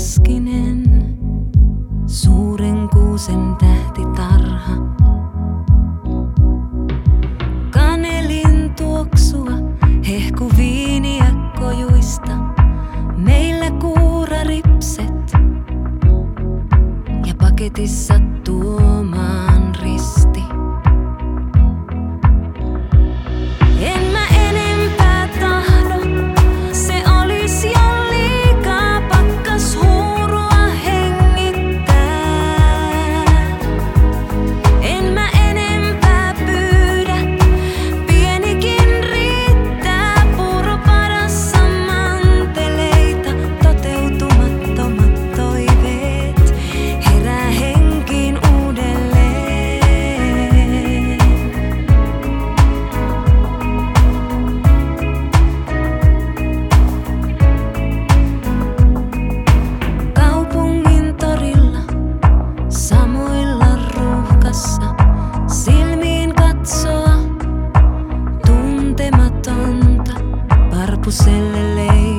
laskinen, suuren kuusen tähtitarha. Kanelin tuoksua, hehku viiniä kojuista, meillä kuuraripset ja paketissa tuomaan risti. En mä enempää tahdo, se olis jo liikaa, pakkas huurua hengittää. En mä enempää pyydä, pienikin riittää, puuropadassa manteleita, toteutumattomat toiveet herää henkiin uudelleen. Kaupungin torilla, samoilla ruuhkassa, silmiin katsoa tuntematonta, varpuselle leikkaa.